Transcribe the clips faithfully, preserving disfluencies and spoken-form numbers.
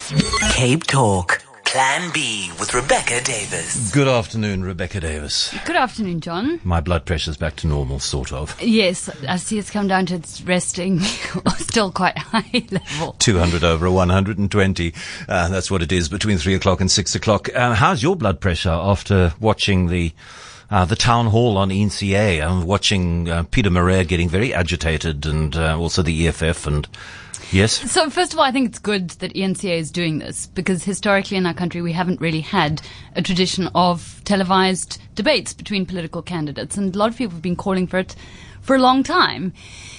Cape Talk, Plan B with Rebecca Davis. Good afternoon, Rebecca Davis. Good afternoon, John. My blood pressure's back to normal, sort of. Yes, I see it's come down to its resting, still quite high level. two hundred over one hundred twenty. Uh, that's what it is between three o'clock and six o'clock. Uh, how's your blood pressure after watching the uh, the town hall on E N C A? I'm watching uh, Peter Murray getting very agitated, and uh, also the E F F and... Yes. So first of all, I think it's good that E N C A is doing this because historically in our country we haven't really had a tradition of televised debates between political candidates, and a lot of people have been calling for it for a long time.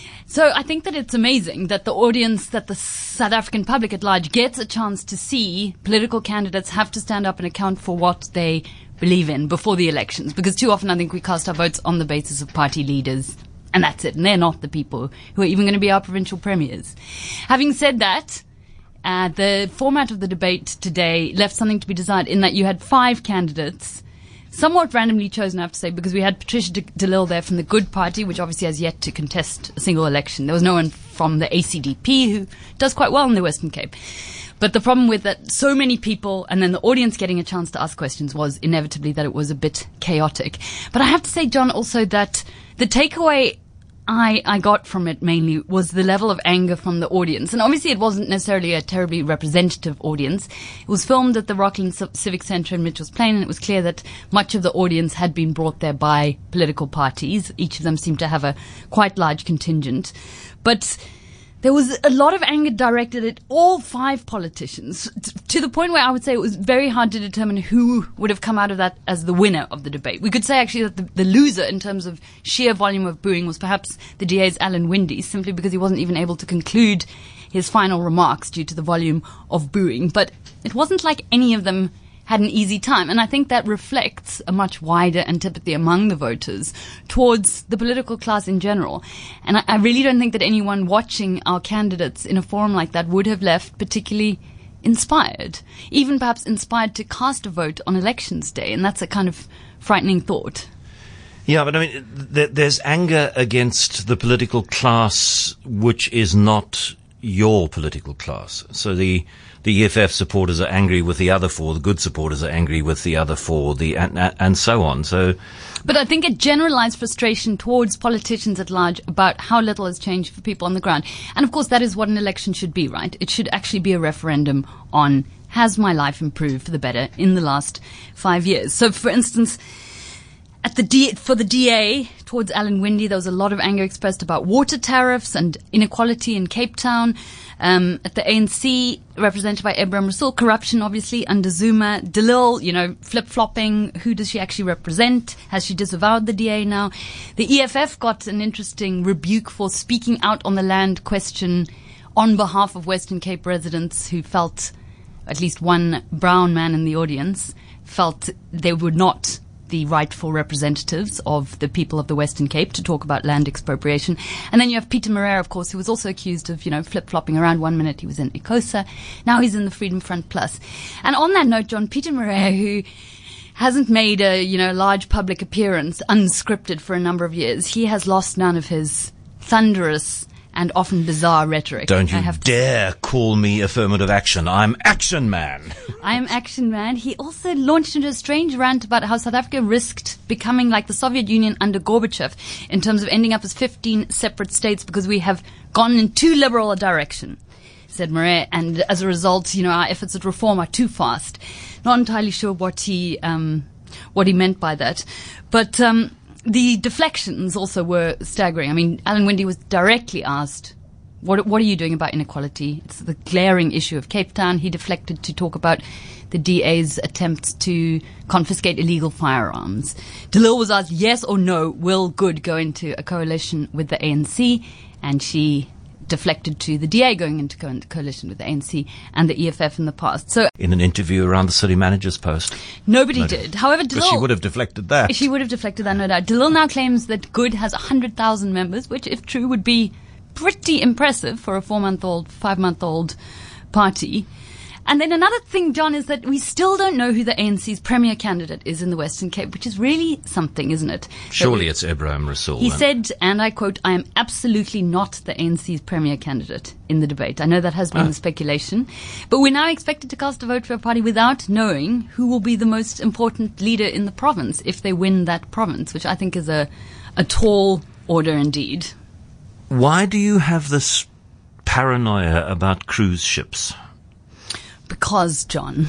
So I think that it's amazing that the audience, that the South African public at large gets a chance to see political candidates have to stand up and account for what they believe in before the elections, because too often I think we cast our votes on the basis of party leaders. And that's it. And they're not the people who are even going to be our provincial premiers. Having said that, uh, the format of the debate today left something to be desired in that you had five candidates, somewhat randomly chosen, I have to say, because we had Patricia de, de Lille there from the Good Party, which obviously has yet to contest a single election. There was no one from the A C D P who does quite well in the Western Cape. But the problem with that, so many people and then the audience getting a chance to ask questions was inevitably that it was a bit chaotic. But I have to say, John, also that the takeaway I, I got from it mainly was the level of anger from the audience. And obviously it wasn't necessarily a terribly representative audience. It was filmed at the Rockland Civic Centre in Mitchells Plain, and it was clear that much of the audience had been brought there by political parties. Each of them seemed to have a quite large contingent. But there was a lot of anger directed at all five politicians, t- to the point where I would say it was very hard to determine who would have come out of that as the winner of the debate. We could say actually that the, the loser in terms of sheer volume of booing was perhaps the D A's Alan Winde, simply because he wasn't even able to conclude his final remarks due to the volume of booing. But it wasn't like any of them had an easy time. And I think that reflects a much wider antipathy among the voters towards the political class in general. And I, I really don't think that anyone watching our candidates in a forum like that would have left particularly inspired, even perhaps inspired to cast a vote on elections day. And that's a kind of frightening thought. Yeah, but I mean, th- there's anger against the political class which is not your political class. So the the E F F supporters are angry with the other four, the Good supporters are angry with the other four, the and, and so on. So, but I think a generalized frustration towards politicians at large about how little has changed for people on the ground. And of course, that is what an election should be, right? It should actually be a referendum on, has my life improved for the better in the last five years? So, for instance, At the D, for the D A, towards Alan Winde, there was a lot of anger expressed about water tariffs and inequality in Cape Town. Um, at the A N C, represented by Ebrahim Rasool, corruption, obviously, under Zuma. De Lille, you know, flip-flopping. Who does she actually represent? Has she disavowed the D A now? The E F F got an interesting rebuke for speaking out on the land question on behalf of Western Cape residents who felt, at least one brown man in the audience, felt they would not the rightful representatives of the people of the Western Cape to talk about land expropriation. And then you have Peter Murray, of course, who was also accused of, you know, flip-flopping around. One minute he was in ICOSA, now he's in the Freedom Front Plus. And on that note, John, Peter Murray, who hasn't made a, you know, large public appearance unscripted for a number of years, he has lost none of his thunderous and often bizarre rhetoric. Don't you dare call me affirmative action. I'm Action Man. I'm Action Man. He also launched into a strange rant about how South Africa risked becoming like the Soviet Union under Gorbachev in terms of ending up as fifteen separate states because we have gone in too liberal a direction, said Murray, and as a result, you know, our efforts at reform are too fast. Not entirely sure what he um, what he meant by that, but um, the deflections also were staggering. I mean, Alan Winde was directly asked, what, what are you doing about inequality? It's the glaring issue of Cape Town. He deflected to talk about the D A's attempts to confiscate illegal firearms. De Lille was asked, yes or no, will Good go into a coalition with the A N C? And she deflected to the D A going into co- coalition with the A N C and the E F F in the past. So, in an interview around the city manager's post, nobody no, did. However, De Lille, she would have deflected that. She would have deflected that, no doubt. De Lille now claims that Good has one hundred thousand members, which, if true, would be pretty impressive for a four-month-old, five-month-old party. And then another thing, John, is that we still don't know who the A N C's premier candidate is in the Western Cape, which is really something, isn't it? Surely it's Ebrahim Rasool. He then. said, and I quote, "I am absolutely not the A N C's premier candidate in the debate." I know that has been Oh. the speculation, but we're now expected to cast a vote for a party without knowing who will be the most important leader in the province if they win that province, which I think is a, a tall order indeed. Why do you have this paranoia about cruise ships? Because, John,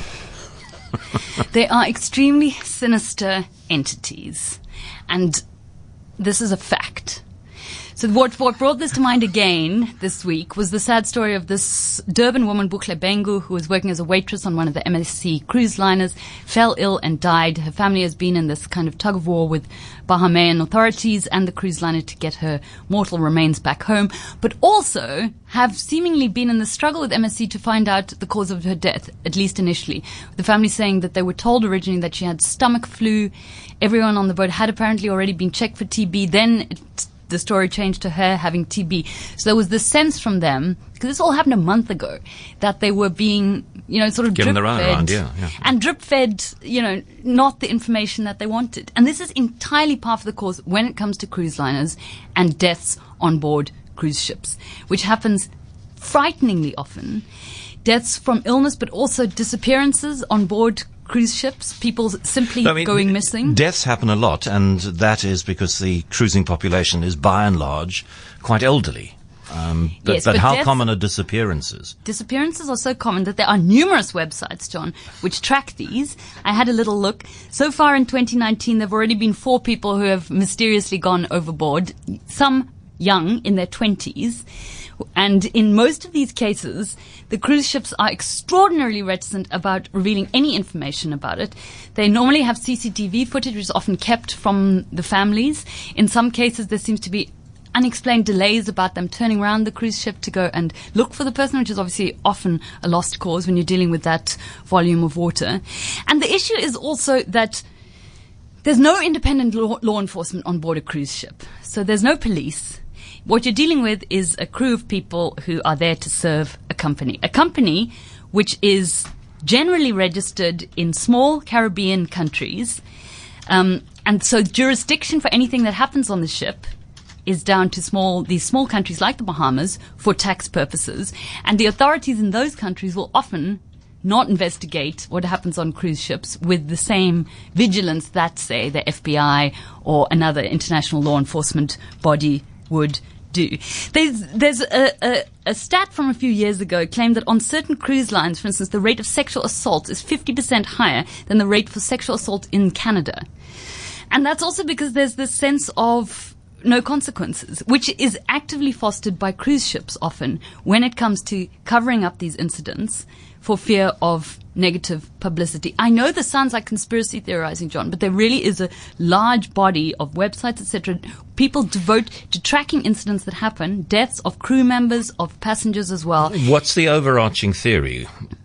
they are extremely sinister entities. And this is a fact. So what, what brought this to mind again this week was the sad story of this Durban woman, Buhle Bengu, who was working as a waitress on one of the M S C cruise liners, fell ill and died. Her family has been in this kind of tug of war with Bahamian authorities and the cruise liner to get her mortal remains back home, but also have seemingly been in the struggle with M S C to find out the cause of her death, at least initially. The family saying that they were told originally that she had stomach flu. Everyone on the boat had apparently already been checked for T B. Then it, the story changed to her having T B. So there was this sense from them, because this all happened a month ago, that they were being, you know, sort of Given drip the fed. runaround, yeah, yeah. And drip fed, you know, not the information that they wanted. And this is entirely par for the course when it comes to cruise liners and deaths on board cruise ships, which happens frighteningly often. Deaths from illness, but also disappearances on board cruise ships, people simply I mean, going missing. Deaths happen a lot, and that is because the cruising population is by and large quite elderly. Um, but, Yes, but, but how deaths- common are disappearances? Disappearances are so common that there are numerous websites, John, which track these. I had a little look. So far in twenty nineteen, there have already been four people who have mysteriously gone overboard, some young, in their twenties. And in most of these cases, the cruise ships are extraordinarily reticent about revealing any information about it. They normally have C C T V footage, which is often kept from the families. In some cases, there seems to be unexplained delays about them turning around the cruise ship to go and look for the person, which is obviously often a lost cause when you're dealing with that volume of water. And the issue is also that there's no independent law, law enforcement on board a cruise ship. So there's no police. What you're dealing with is a crew of people who are there to serve a company. A company which is generally registered in small Caribbean countries. Um, and so jurisdiction for anything that happens on the ship is down to small, these small countries like the Bahamas for tax purposes. And the authorities in those countries will often not investigate what happens on cruise ships with the same vigilance that, say, the F B I or another international law enforcement body would do. There's, there's a, a, a stat from a few years ago claimed that on certain cruise lines, for instance, the rate of sexual assault is fifty percent higher than the rate for sexual assault in Canada. And that's also because there's this sense of no consequences, which is actively fostered by cruise ships often when it comes to covering up these incidents for fear of negative publicity. I know this sounds like conspiracy theorizing, John, but there really is a large body of websites, et cetera, people devote to tracking incidents that happen, deaths of crew members, of passengers as well. What's the overarching theory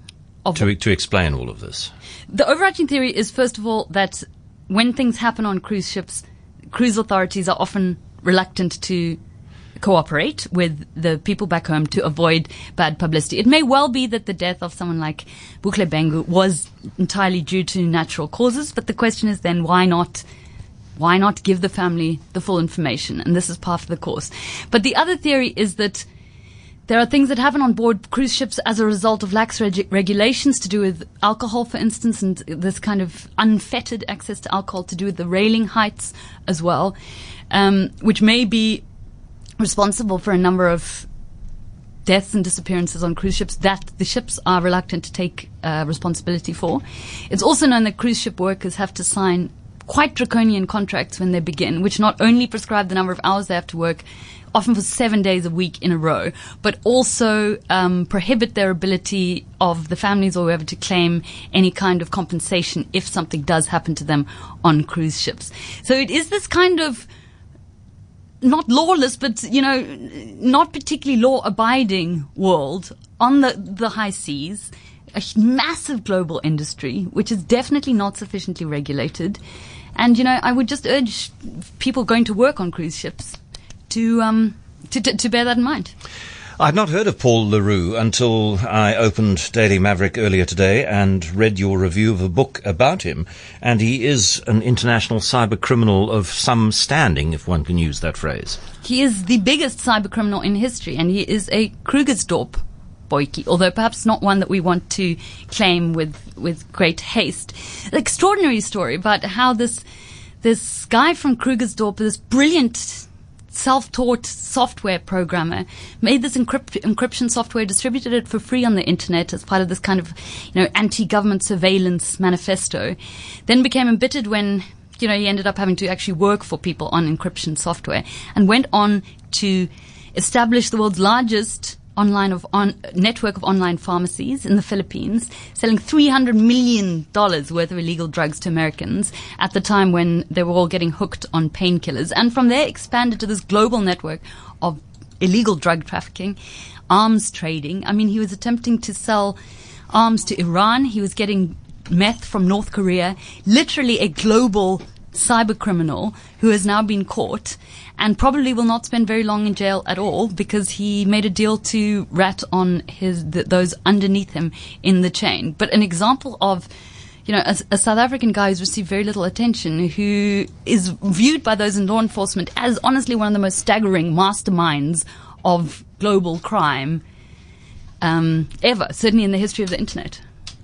Of to, to explain all of this? The overarching theory is, first of all, that when things happen on cruise ships, cruise authorities are often reluctant to cooperate with the people back home to avoid bad publicity. It may well be that the death of someone like Buhle Bengu was entirely due to natural causes, but the question is then why not why not give the family the full information? And this is part of the course. But the other theory is that there are things that happen on board cruise ships as a result of lax reg- regulations to do with alcohol, for instance, and this kind of unfettered access to alcohol to do with the railing heights as well, um, which may be responsible for a number of deaths and disappearances on cruise ships that the ships are reluctant to take uh, responsibility for. It's also known that cruise ship workers have to sign quite draconian contracts when they begin, which not only prescribe the number of hours they have to work, often for seven days a week in a row, but also um, prohibit their ability of the families or whoever to claim any kind of compensation if something does happen to them on cruise ships. So it is this kind of not lawless, but, you know, not particularly law-abiding world on the, the high seas, a massive global industry, which is definitely not sufficiently regulated. And, you know, I would just urge people going to work on cruise ships to, um, to, to, to bear that in mind. I'd not heard of Paul Le Roux until I opened Daily Maverick earlier today and read your review of a book about him. And he is an international cyber criminal of some standing, if one can use that phrase. He is the biggest cyber criminal in history, and he is a Krugersdorp boykie, although perhaps not one that we want to claim with, with great haste. An extraordinary story about how this, this guy from Krugersdorp, this brilliant self-taught software programmer, made this encrypt- encryption software, distributed it for free on the internet as part of this kind of, you know, anti-government surveillance manifesto, then became embittered when, you know, he ended up having to actually work for people on encryption software, and went on to establish the world's largest online of on network of online pharmacies in the Philippines, selling three hundred million dollars worth of illegal drugs to Americans at the time when they were all getting hooked on painkillers. And from there expanded to this global network of illegal drug trafficking, arms trading. I mean, he was attempting to sell arms to Iran. He was getting meth from North Korea. Literally a global cyber criminal who has now been caught and probably will not spend very long in jail at all, because he made a deal to rat on his th- those underneath him in the chain. But an example of, you know, a, a South African guy who's received very little attention, who is viewed by those in law enforcement as honestly one of the most staggering masterminds of global crime um, ever, certainly in the history of the internet.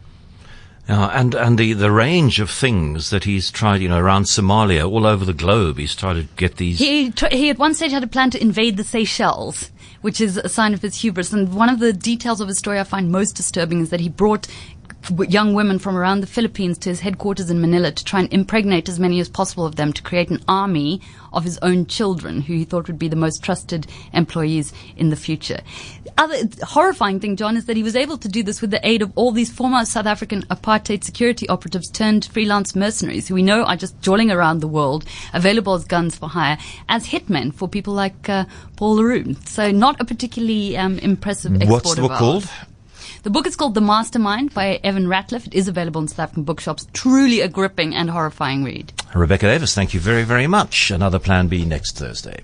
Uh, and and the, the range of things that he's tried, you know, around Somalia, all over the globe, he's tried to get these. He tr- he at one stage had a plan to invade the Seychelles, which is a sign of his hubris. And one of the details of his story I find most disturbing is that he brought young women from around the Philippines to his headquarters in Manila to try and impregnate as many as possible of them to create an army of his own children, who he thought would be the most trusted employees in the future. The other horrifying thing, John, is that he was able to do this with the aid of all these former South African apartheid security operatives turned freelance mercenaries, who we know are just jolling around the world, available as guns for hire, as hitmen for people like uh, Paul Le Roux. So not a particularly um, impressive export. What's the book called? The book is called The Mastermind by Evan Ratliff. It is available in South African bookshops. Truly a gripping and horrifying read. Rebecca Davis, thank you very, very much. Another Plan B next Thursday.